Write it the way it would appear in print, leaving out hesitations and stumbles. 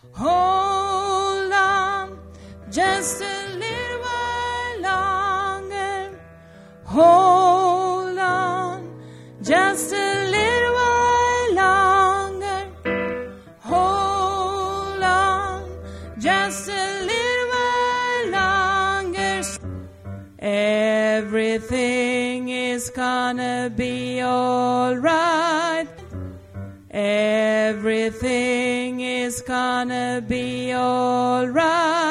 Hold on just a little while longer. Hold on just a little while longer. Hold on just a little while longer. Everything is gonna be all right. Everything is gonna be all right.